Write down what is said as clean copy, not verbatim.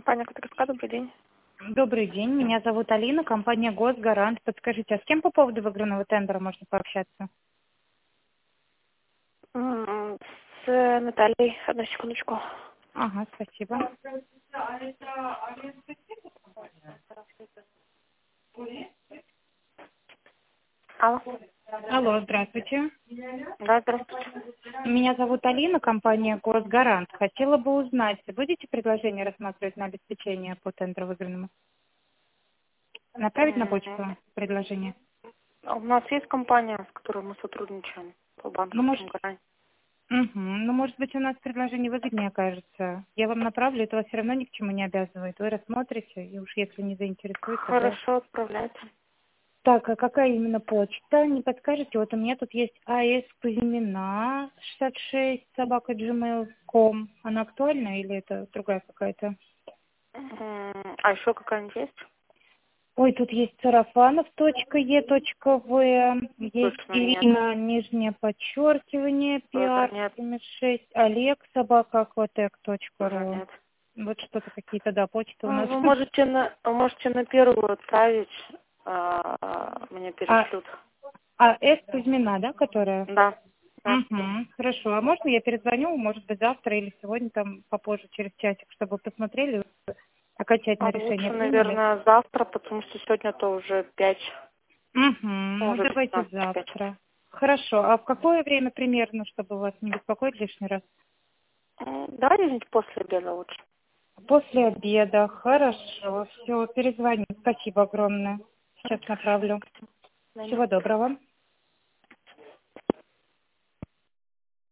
Компания КТК, добрый день. Добрый день, меня зовут Алина, компания Госгарант. Подскажите, а с кем по поводу выигранного тендера можно пообщаться? С Натальей. Одну секундочку. Ага, спасибо. Алло. Алло, здравствуйте. Да, здравствуйте. Меня зовут Алина, компания Госгарант. Хотела бы узнать, будете предложение рассматривать на обеспечение по тендеру выигранному? Направить на почту предложение? У нас есть компания, с которой мы сотрудничаем по Ну, может, банковским гарантиям. ну, может быть, у нас предложение выгоднее окажется. Я вам направлю, это вас все равно ни к чему не обязывает. Вы рассмотрите, и уж если не заинтересует, тогда... Хорошо, отправляйте. Так, а какая именно почта? Не подскажете? Вот у меня тут есть АС Кузьмина 66 @gmail.com. Она актуальна или это другая какая-то? А еще какая-нибудь есть? Ой, тут есть Сарафанов.е.в, есть Точно нет. Ирина, нижнее подчеркивание, Тоже пиар нет. 76, Олег, Тоже @aquatec.ru. нет. Вот что-то какие-то, да, почты у нас. Вы можете на первую отправить, мне А, перешлют. С Кузьмина, да, которая? Да. Да. Угу, хорошо. А можно я перезвоню, может быть, завтра или сегодня, там, попозже, через часик, чтобы посмотрели, окончательное решение Лучше, приняли? наверное, завтра, потому что сегодня-то уже 5, Угу, ну уже давайте 15:05. завтра. Хорошо. А в какое время примерно, чтобы вас не беспокоить лишний раз? Давайте где-нибудь после обеда лучше. После обеда. Хорошо. Все, перезвоню. Спасибо огромное. Сейчас направлю. Наверное. Всего доброго.